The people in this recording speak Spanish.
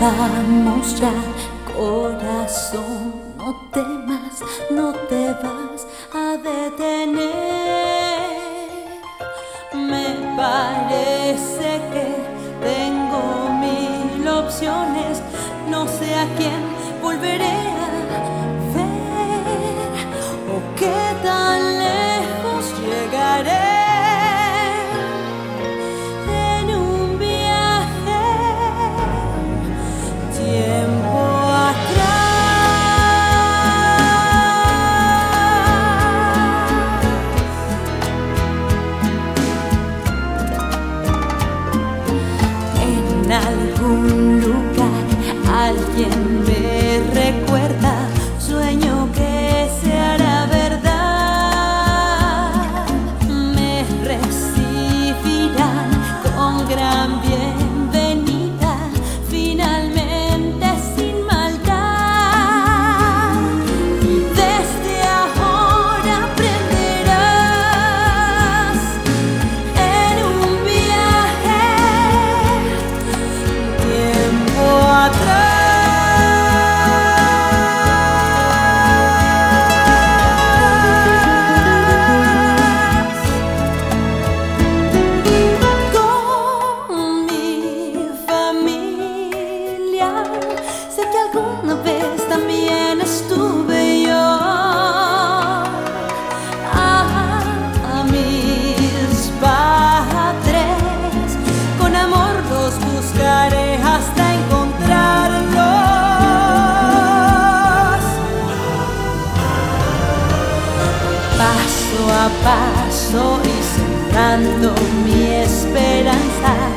vamos ya, corazón, no temas, no te vas a detener. Me parece que tengo 1000 opciones, no sé a quién volveré a ver o qué tan lejos llegaré. En algún lugar alguien me recuerda, sueño que se hará verdad. Me recibirán con gran bienvenida, finalmente sin maldad. Y desde ahora aprenderás en un viaje tiempo atrás. Con mi familia, sé que alguna vez también estuve yo. A mis padres, con amor los buscaré hasta encontrarlos. Paso a paso y sembrando mi esperanza.